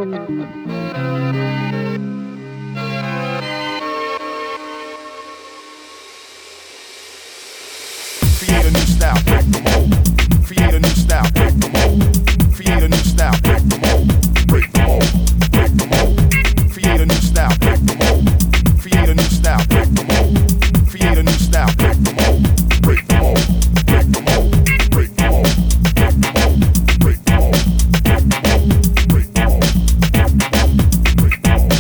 Create a new style, break the mold. Create a new style, break the mold. Create a new style, break the mold. Break the mold, break the mold. Create a new style, break the mold. Create a new style, break the mold. Create a new style, break the mold. Break the mold, break the mold, break the mold, break the mold, break the mold, break the mold, break the mold,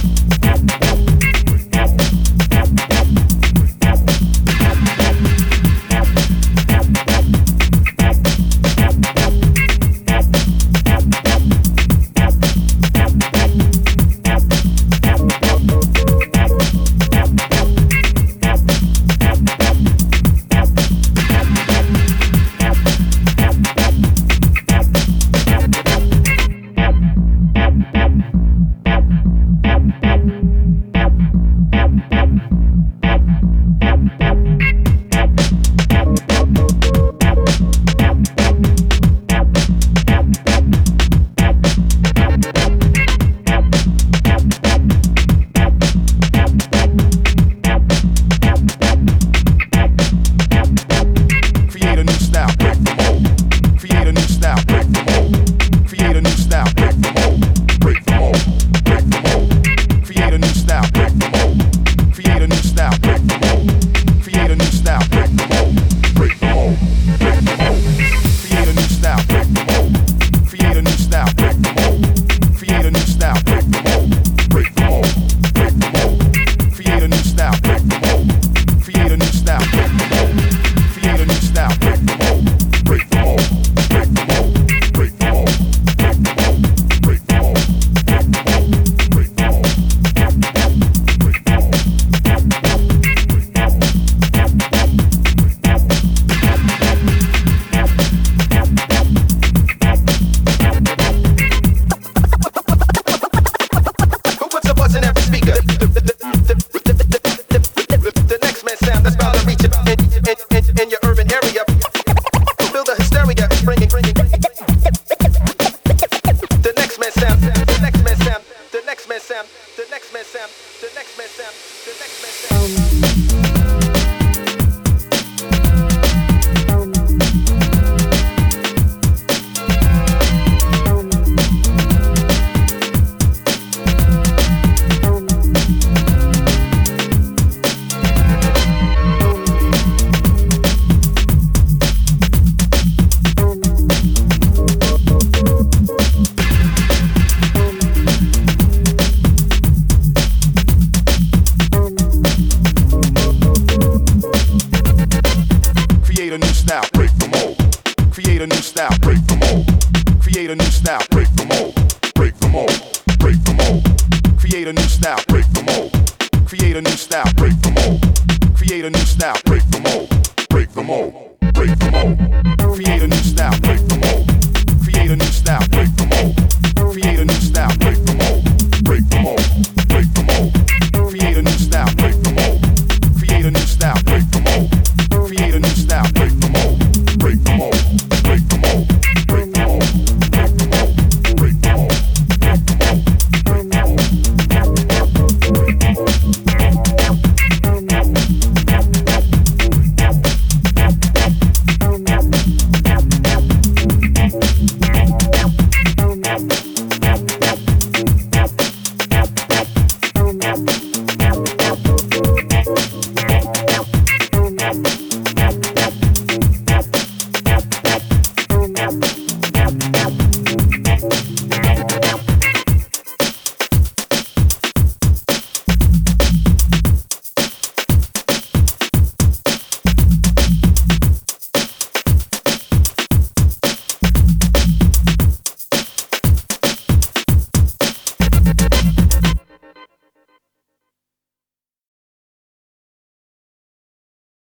Create a new style, break the mold. Create a new style,